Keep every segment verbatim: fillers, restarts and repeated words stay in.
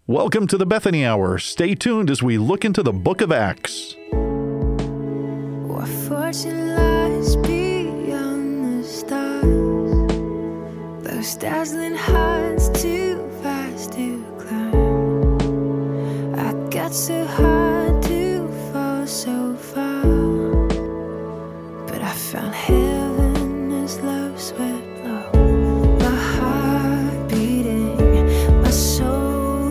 Welcome to the Bethany Hour. Stay tuned as we look into the book of Acts. What fortune lies beyond the stars, those dazzling heights too fast to climb. I got so high to fall so far, but I found heaven as love swept low. My heart beating, my soul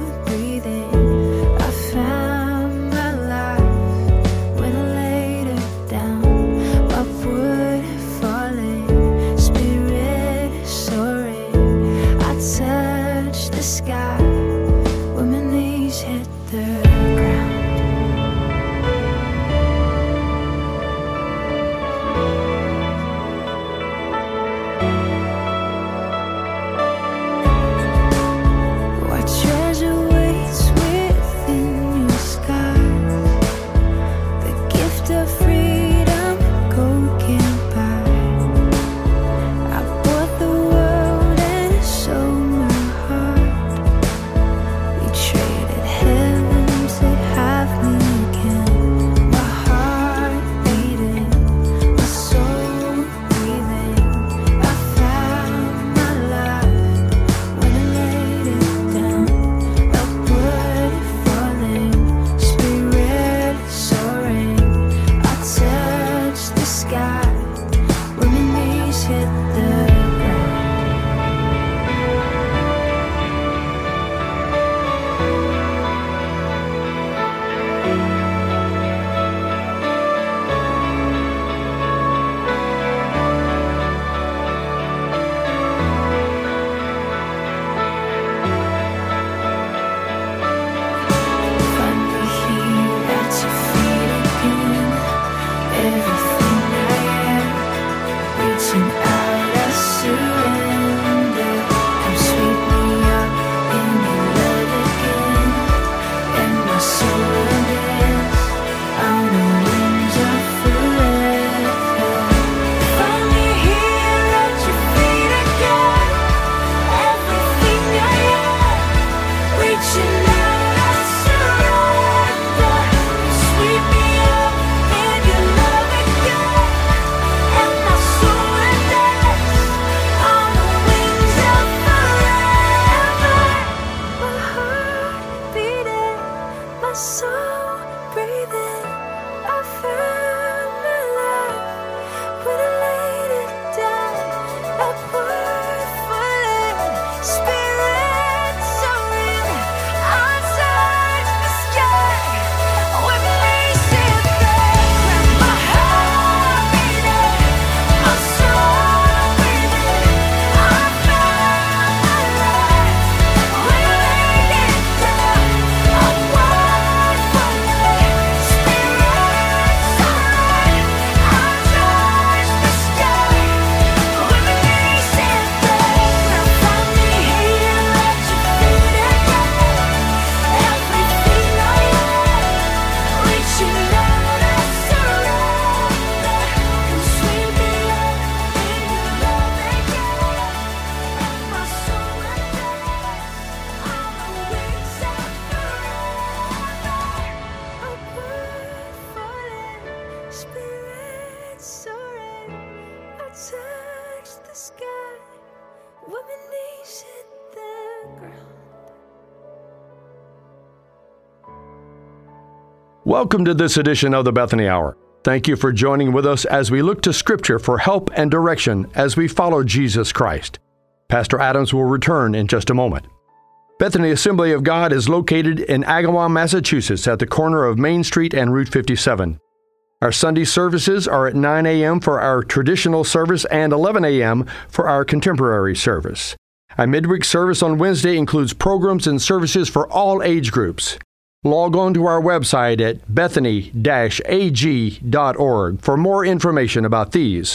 Welcome to this edition of the Bethany Hour. Thank you for joining with us as we look to Scripture for help and direction as we follow Jesus Christ. Pastor Adams will return in just a moment. Bethany Assembly of God is located in Agawam, Massachusetts, at the corner of Main Street and Route fifty-seven. Our Sunday services are at nine a.m. for our traditional service and eleven a.m. for our contemporary service. Our midweek service on Wednesday includes programs and services for all age groups. Log on to our website at bethany dash a g dot org for more information about these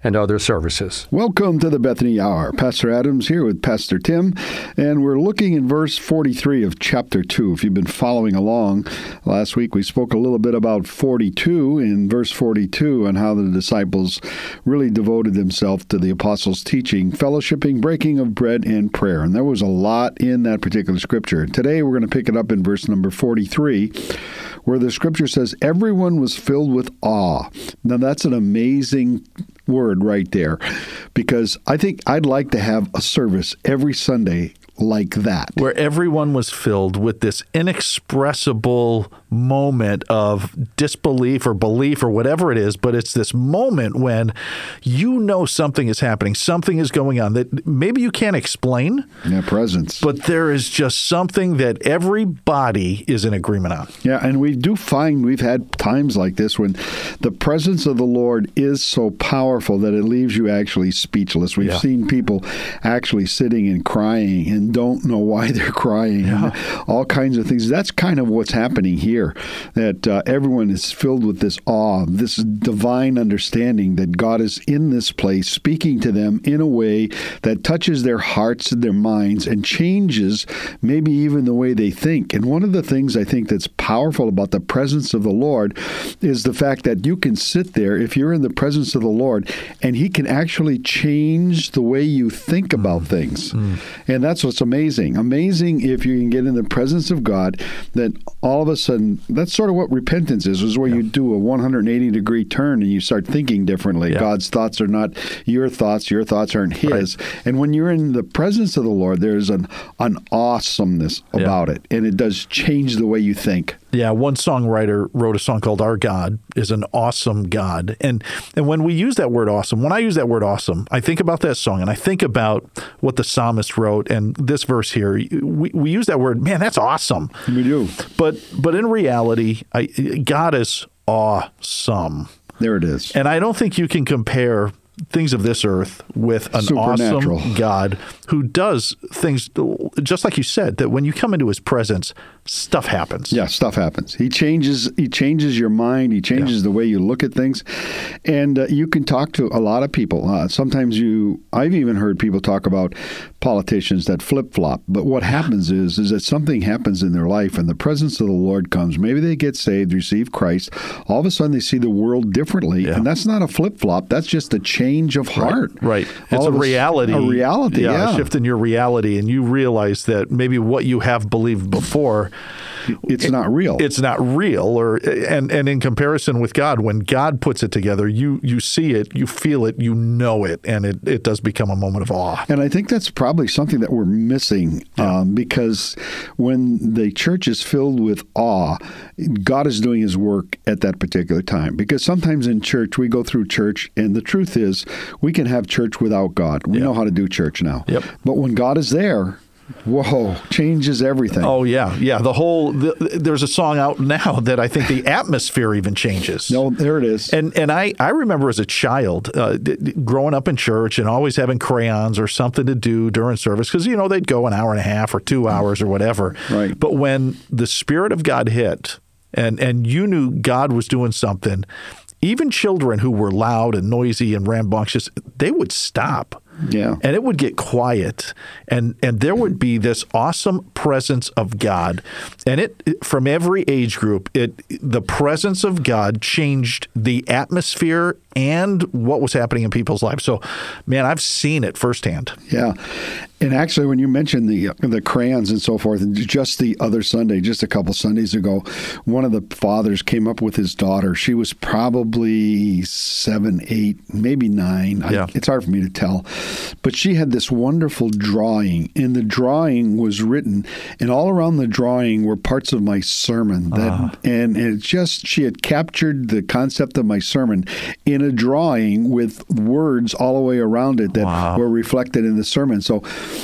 and other services. Welcome to the Bethany Hour. Pastor Adams here with Pastor Tim, and we're looking in verse forty-three of chapter two. If you've been following along, last week we spoke a little bit about forty-two, in verse forty-two, and how the disciples really devoted themselves to the apostles' teaching, fellowshipping, breaking of bread, and prayer. And there was a lot in that particular scripture. Today we're going to pick it up in verse number forty-three, where the scripture says, everyone was filled with awe. Now that's an amazing word right there, because I think I'd like to have a service every Sunday like that, where everyone was filled with this inexpressible moment of disbelief or belief or whatever it is, but it's this moment when you know something is happening, something is going on that maybe you can't explain. Yeah, presence. But there is just something that everybody is in agreement on. Yeah, and we do find we've had times like this when the presence of the Lord is so powerful that it leaves you actually speechless. We've Yeah. seen people actually sitting and crying and don't know why they're crying, Yeah. and all kinds of things. That's kind of what's happening here, that uh, everyone is filled with this awe, this divine understanding that God is in this place speaking to them in a way that touches their hearts and their minds and changes maybe even the way they think. And one of the things I think that's powerful about the presence of the Lord is the fact that you can sit there, if you're in the presence of the Lord, and He can actually change the way you think about things. Mm. And that's what's amazing. Amazing if you can get in the presence of God, that all of a sudden, that's sort of what repentance is, is where yeah. you do a one hundred eighty degree turn and you start thinking differently. Yeah. God's thoughts are not your thoughts. Your thoughts aren't His. Right. And when you're in the presence of the Lord, there's an, an awesomeness about yeah. it. And it does change the way you think. Yeah, one songwriter wrote a song called Our God is an Awesome God. And and when we use that word awesome, when I use that word awesome, I think about that song and I think about what the psalmist wrote. And this verse here, we, we use that word, man, that's awesome. We do. But, but in reality, I, God is awesome. There it is. And I don't think you can compare things of this earth with an awesome God who does things just like you said, that when you come into His presence, stuff happens. Yeah, stuff happens. He changes He changes your mind. He changes yeah. the way you look at things. And uh, you can talk to a lot of people. Uh, sometimes you, I've even heard people talk about politicians that flip-flop. But what happens is, is that something happens in their life and the presence of the Lord comes. Maybe they get saved, receive Christ. All of a sudden they see the world differently. Yeah. And that's not a flip-flop. That's just a change of heart. Right. right. It's a reality. A reality, yeah. yeah. A shift in your reality. And you realize that maybe what you have believed before, it's not real. It's not real, or and and in comparison with God, when God puts it together, you you see it, you feel it, you know it, and it, it does become a moment of awe. And I think that's probably something that we're missing, yeah. um, because when the church is filled with awe, God is doing His work at that particular time. Because sometimes in church, we go through church, and the truth is, we can have church without God. We yeah. know how to do church now. Yep. But when God is there, whoa, changes everything. Oh, yeah. Yeah. The whole, the, there's a song out now that I think the atmosphere even changes. No, there it is. And and I, I remember as a child uh, d- d- growing up in church and always having crayons or something to do during service because, you know, they'd go an hour and a half or two hours or whatever. Right. But when the Spirit of God hit and, and you knew God was doing something, even children who were loud and noisy and rambunctious, they would stop. Yeah. And it would get quiet, and, and there would be this awesome presence of God. And it, it from every age group, it the presence of God changed the atmosphere and what was happening in people's lives. So, man, I've seen it firsthand. Yeah. And actually, when you mentioned the the crayons and so forth, and just the other Sunday, just a couple Sundays ago, one of the fathers came up with his daughter. She was probably seven, eight, maybe nine. Yeah. I, it's hard for me to tell. But she had this wonderful drawing, and the drawing was written, and all around the drawing were parts of my sermon. That, uh. and, and it just, she had captured the concept of my sermon in a drawing with words all the way around it that wow. were reflected in the sermon. So,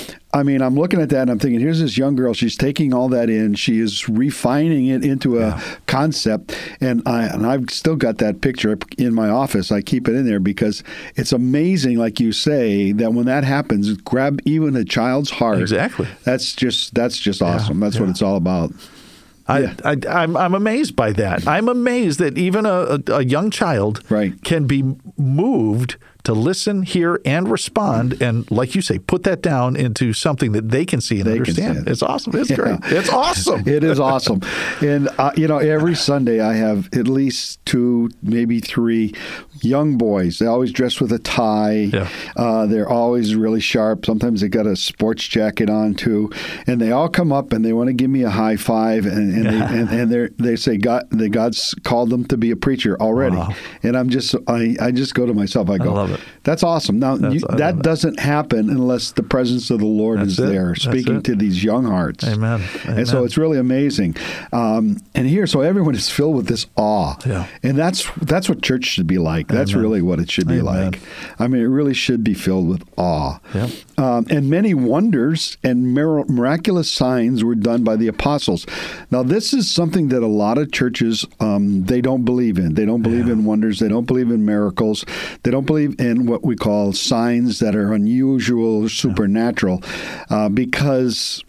I mean, I'm looking at that and I'm thinking, here's this young girl. She's taking all that in. She is refining it into a yeah. concept. And, I, and I've still got that picture in my office. I keep it in there because it's amazing, like you say, that when that happens, grab even a child's heart. Exactly. That's just that's just awesome. Yeah. That's yeah. what it's all about. I, yeah. I, I'm, I'm amazed by that. I'm amazed that even a, a, a young child right. can be moved to listen, hear, and respond. And like you say, put that down into something that they can see and They can understand. see it. It's awesome. It's Yeah. great. It's awesome. It is awesome. And, uh, you know, every Sunday I have at least two, maybe three young boys. They always dress with a tie. Yeah. Uh, they're always really sharp. Sometimes they got a sports jacket on too. And they all come up and they want to give me a high five. And, and, they, and, and they're, they say God, that God's called them to be a preacher already. Wow. And I'm just, I, I just go to myself. I go, love it. That's awesome. Now, That's- you, I love that it. doesn't happen unless the presence of the Lord That's is it. there That's speaking it. to these young hearts. Amen. And so Amen. it's really amazing. Um, and here, so everyone is filled with this awe. Yeah. And that's that's what church should be like. That's Amen. really what it should be Amen. like. I mean, it really should be filled with awe. Yep. Um, and many wonders and mir- miraculous signs were done by the apostles. Now, this is something that a lot of churches, um, they don't believe in. They don't believe Yeah. in wonders. They don't believe in miracles. They don't believe in what we call signs that are unusual, supernatural, uh, because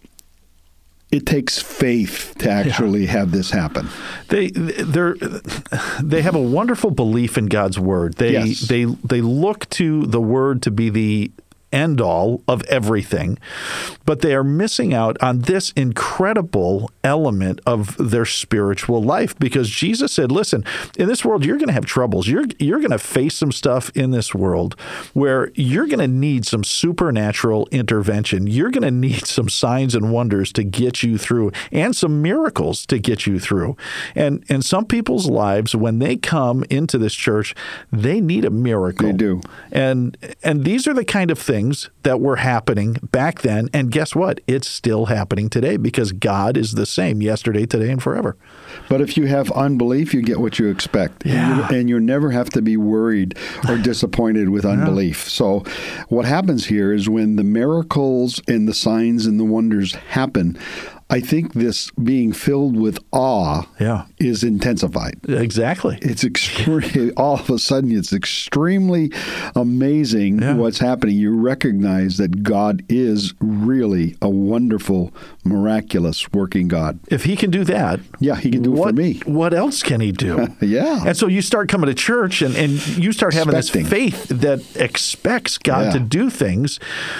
it takes faith to actually have this happen. They they they have a wonderful belief in God's word. They Yes. they they look to the word to be the end all of everything, but they are missing out on this incredible element of their spiritual life, because Jesus said, listen, in this world you're going to have troubles. You're you're going to face some stuff in this world where you're going to need some supernatural intervention. You're going to need some signs and wonders to get you through, and some miracles to get you through. And and some people's lives, when they come into this church, they need a miracle. They do. And and these are the kind of things that were happening back then. And guess what? It's still happening today, because God is the same yesterday, today, and forever. But if you have unbelief, you get what you expect. Yeah. And, you, and you never have to be worried or disappointed with unbelief. So what happens here is when the miracles and the signs and the wonders happen, I think this being filled with awe Yeah. is intensified. Exactly. It's extremely, all of a sudden, it's extremely amazing Yeah. what's happening. You recognize that God is really a wonderful, miraculous working God. If he can do that, Yeah, he can do it what, for me. what else can he do? Yeah. And so you start coming to church and, and you start having Expecting. this faith that expects God Yeah. to do things,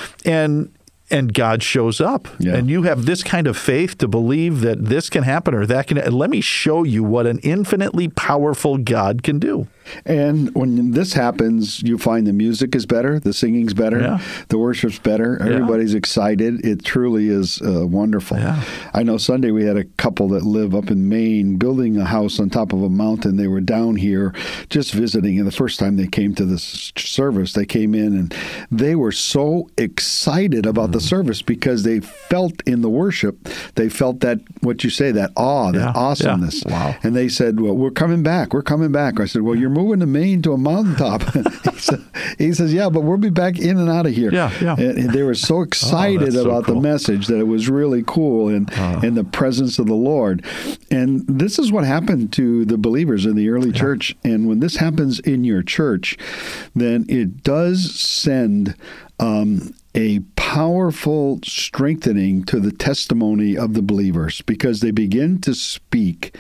and and God shows up. Yeah. And you have this kind of faith to believe that this can happen or that can. And let me show you what an infinitely powerful God can do. And when this happens, you find the music is better, the singing's better, Yeah. the worship's better, everybody's excited. It truly is uh, wonderful. Yeah. I know Sunday we had a couple that live up in Maine building a house on top of a mountain. They were down here just visiting, and the first time they came to this service, they came in and they were so excited about Mm. the service because they felt in the worship, they felt that, what you say, that awe, that Yeah. awesomeness. Yeah. Wow. And they said, well, we're coming back. We're coming back. I said, well, you're moving to Maine to a mountaintop. he, said, he says, yeah, but we'll be back in and out of here. Yeah, yeah. And, and they were so excited that's so about cool. the message that it was really cool and, and the presence of the Lord. And this is what happened to the believers in the early church. And when this happens in your church, then it does send um, a powerful strengthening to the testimony of the believers, because they begin to speak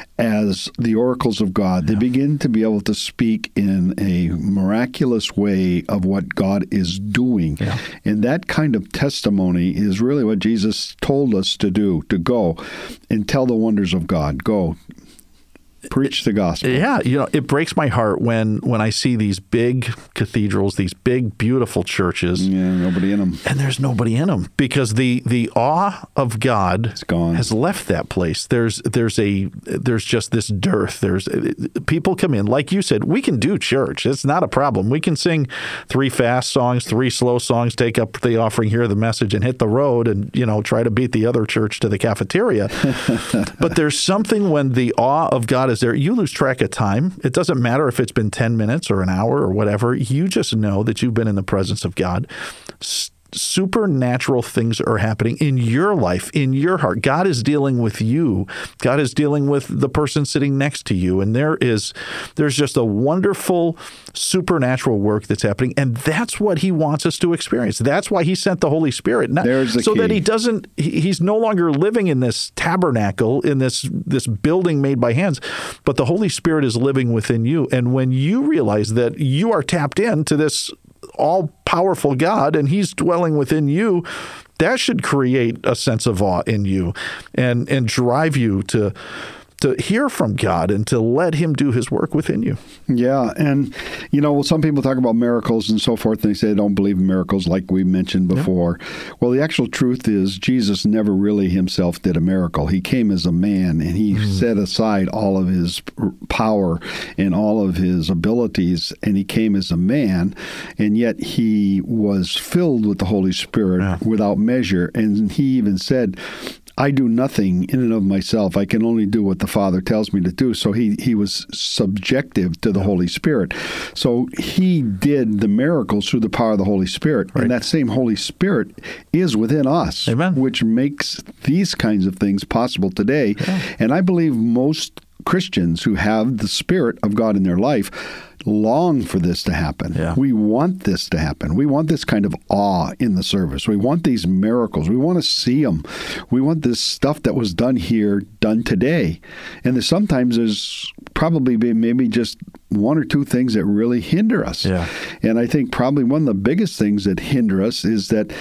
as the oracles of God. They begin to be able to speak in a miraculous way of what God is doing. Yeah. And that kind of testimony is really what Jesus told us to do, to go and tell the wonders of God. Go. Preach the gospel. Yeah, you know, it breaks my heart when when I see these big cathedrals, these big, beautiful churches, Yeah, nobody in them. and there's nobody in them, because the the awe of God gone. has left that place. There's there's a there's just this dearth. There's people come in, like you said, we can do church. It's not a problem. We can sing three fast songs, three slow songs, take up the offering, hear the message, and hit the road, and you know try to beat the other church to the cafeteria. But there's something when the awe of God is there, you lose track of time. It doesn't matter if it's been ten minutes or an hour or whatever. You just know that you've been in the presence of God. S- supernatural things are happening in your life, in your heart. God is dealing with you. God is dealing with the person sitting next to you. And there is, there's just a wonderful supernatural work that's happening. And that's what he wants us to experience. That's why he sent the Holy Spirit. Not, There's the so key. that he doesn't, he, he's no longer living in this tabernacle, in this, this building made by hands, but the Holy Spirit is living within you. And when you realize that you are tapped into this all-powerful God and he's dwelling within you, that should create a sense of awe in you and, and drive you to to hear from God and to let him do his work within you. Yeah. And, you know, some people talk about miracles and so forth, and they say they don't believe in miracles like we mentioned before. Yep. Well, the actual truth is Jesus never really himself did a miracle. He came as a man, and he mm. set aside all of his power and all of his abilities, and he came as a man, and yet he was filled with the Holy Spirit yeah. without measure. And he even said, I do nothing in and of myself. I can only do what the Father tells me to do. So he, he was subjective to the yeah. Holy Spirit. So he did the miracles through the power of the Holy Spirit. Right. And that same Holy Spirit is within us, Amen. Which makes these kinds of things possible today. Yeah. And I believe most Christians who have the Spirit of God in their life long for this to happen. Yeah. We want this to happen. We want this kind of awe in the service. We want these miracles. We want to see them. We want this stuff that was done here done today. And there's, sometimes there's probably maybe just one or two things that really hinder us. Yeah. And I think probably one of the biggest things that hinder us is that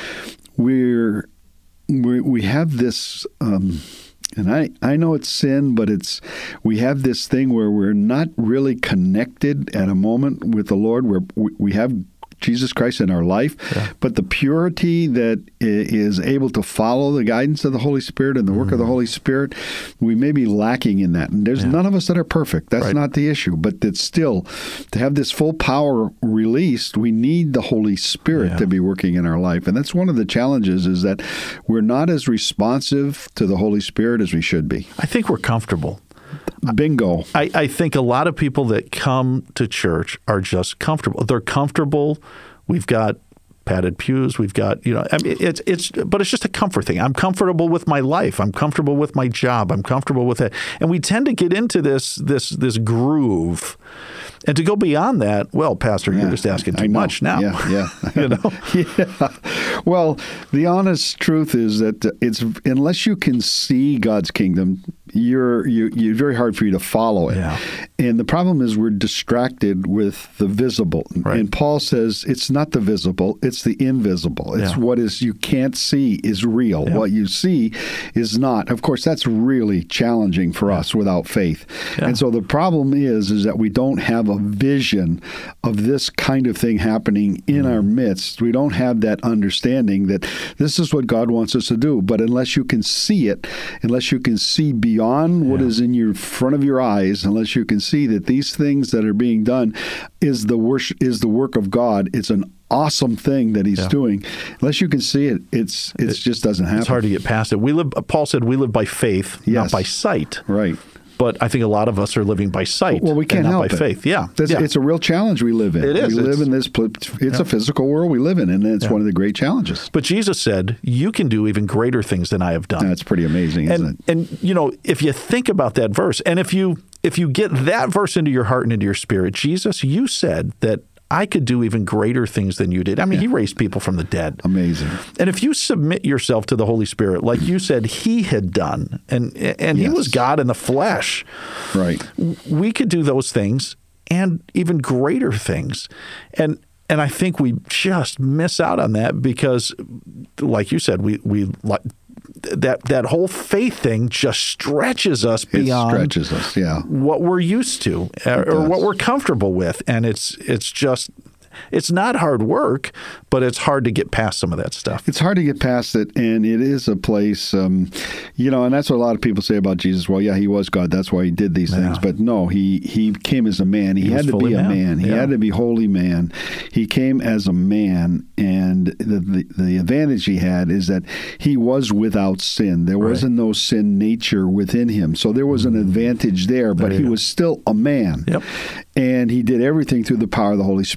we're, we're we have this... Um, And I, I know it's sin, but it's we have this thing where we're not really connected at a moment with the Lord, where we, we have Jesus Christ in our life, yeah. but the purity that is able to follow the guidance of the Holy Spirit and the work mm. of the Holy Spirit, we may be lacking in that. And there's yeah. none of us that are perfect. That's right. not the issue. But it's still, to have this full power released, we need the Holy Spirit yeah. to be working in our life. And that's one of the challenges, is that we're not as responsive to the Holy Spirit as we should be. I think we're comfortable. Bingo. I, I think a lot of people that come to church are just comfortable. They're comfortable. We've got padded pews. We've got, you know, I mean, it's, it's, but it's just a comfort thing. I'm comfortable with my life. I'm comfortable with my job. I'm comfortable with it. And we tend to get into this, this, this groove. And to go beyond that, well, Pastor, yeah, you're just asking too much now. Yeah, yeah. you know? yeah. Well, the honest truth is that it's, unless you can see God's kingdom, you're you you're very hard for you to follow it. Yeah. And the problem is we're distracted with the visible. Right. And Paul says it's not the visible, it's the invisible. It's yeah. what is you can't see is real. Yeah. What you see is not. Of course, that's really challenging for yeah. us without faith. Yeah. And so the problem is is that we don't have a vision of this kind of thing happening in mm. our midst. We don't have that understanding that this is what God wants us to do. But unless you can see it, unless you can see beyond Beyond what yeah. is in your front of your eyes, unless you can see that these things that are being done is the worship, is the work of God. It's an awesome thing that He's yeah. doing. Unless you can see it, it's it, it just doesn't happen. It's hard to get past it. We live. Paul said, "We live by faith, yes. not by sight." Right. But I think a lot of us are living by sight. Well, we can't and not help by it. faith. Yeah. yeah, it's a real challenge we live in. It is. We it's, live in this. It's yeah. a physical world we live in, and it's yeah. one of the great challenges. But Jesus said, "You can do even greater things than I have done." That's pretty amazing, isn't and, it? And you know, if you think about that verse, and if you if you get that verse into your heart and into your spirit, Jesus, you said that I could do even greater things than you did. I mean, yeah. He raised people from the dead. Amazing. And if you submit yourself to the Holy Spirit, like you said He had done, and and yes. He was God in the flesh, right? We could do those things and even greater things. And and I think we just miss out on that because, like you said, we we like. That that whole faith thing just stretches us beyond it stretches us, yeah. what we're used to or, or what we're comfortable with, and it's it's just it's not hard work, but it's hard to get past some of that stuff. It's hard to get past it, and it is a place, um, you know, and that's what a lot of people say about Jesus. Well, yeah, He was God. That's why He did these yeah. things. But no, he, he came as a man. He, he had to be a man. man. He yeah. had to be holy man. He came as a man, and the, the, the advantage He had is that He was without sin. There right. wasn't no sin nature within Him. So there was an advantage there, but there He go. was still a man. Yep. And He did everything through the power of the Holy Spirit, which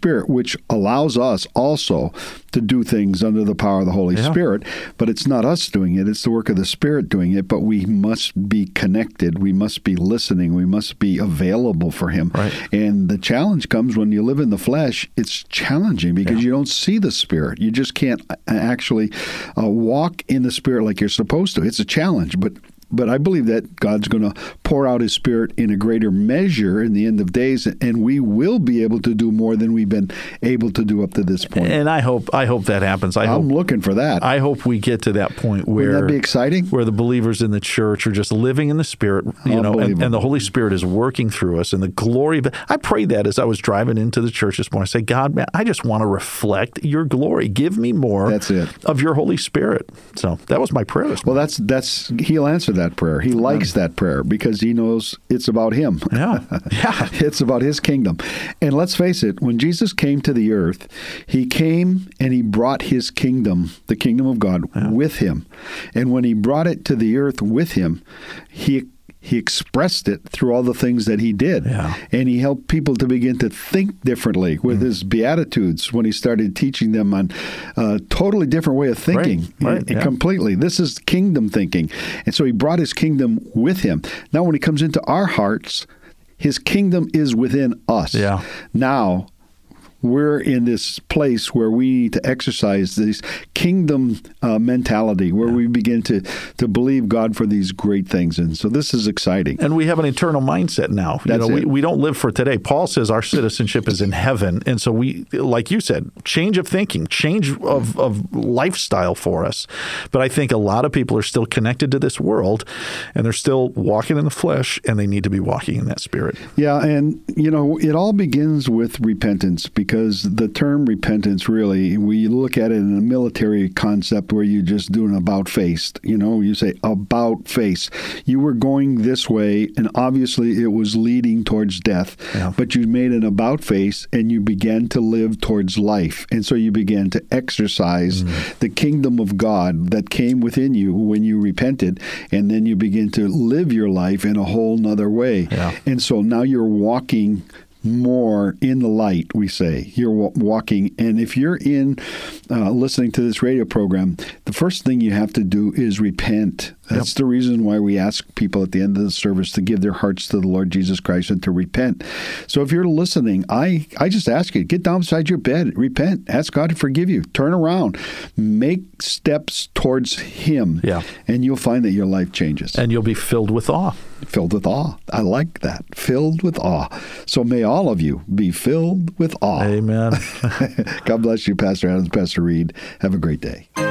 which allows us also to do things under the power of the Holy Yeah. Spirit. But it's not us doing it. It's the work of the Spirit doing it. But we must be connected. We must be listening. We must be available for Him. Right. And the challenge comes when you live in the flesh. It's challenging because Yeah. you don't see the Spirit. You just can't actually uh, walk in the Spirit like you're supposed to. It's a challenge, but But I believe that God's going to pour out His Spirit in a greater measure in the end of days, and we will be able to do more than we've been able to do up to this point. And I hope I hope that happens. I I'm hope looking for that. I hope we get to that point where Wouldn't that be exciting? where the believers in the church are just living in the Spirit, you know, and, Unbelievable. and the Holy Spirit is working through us, and the glory of it. I prayed that as I was driving into the church this morning. I said, God, man, I just want to reflect your glory. Give me more That's it. of your Holy Spirit. So that was my prayer this Well, morning. that's that's He'll answer that prayer. He likes that prayer because He knows it's about Him. Yeah. Yeah. It's about His kingdom. And let's face it, when Jesus came to the earth, He came and He brought His kingdom, the kingdom of God, with Him. And when He brought it to the earth with Him, He He expressed it through all the things that He did. Yeah. And He helped people to begin to think differently with His Beatitudes when He started teaching them on a totally different way of thinking. Right, right, Uh, yeah. Completely. This is kingdom thinking. And so He brought His kingdom with Him. Now, when He comes into our hearts, His kingdom is within us. Yeah. Now, we're in this place where we need to exercise this kingdom uh, mentality, where we begin to, to believe God for these great things. And so this is exciting. And we have an eternal mindset now. You That's know, we, it. we don't live for today. Paul says our citizenship is in heaven. And so we, like you said, change of thinking, change of, of lifestyle for us. But I think a lot of people are still connected to this world, and they're still walking in the flesh, and they need to be walking in that Spirit. Yeah, and, you know, it all begins with repentance, because the term repentance, really, we look at it in a military concept where you just do an about face. You know, you say about face. You were going this way, and obviously it was leading towards death, Yeah. but you made an about face, and you began to live towards life. And so you began to exercise Mm. the kingdom of God that came within you when you repented, and then you begin to live your life in a whole nother way. Yeah. And so now you're walking more in the light, we say. You're wa- walking. And if you're in uh, listening to this radio program, the first thing you have to do is repent. That's Yep. the reason why we ask people at the end of the service to give their hearts to the Lord Jesus Christ and to repent. So if you're listening, I, I just ask you, get down beside your bed, repent, ask God to forgive you, turn around, make steps towards Him, Yeah. and you'll find that your life changes. And you'll be filled with awe. Filled with awe. I like that. Filled with awe. So may all of you be filled with awe. Amen. God bless you, Pastor Adams, Pastor Reed. Have a great day.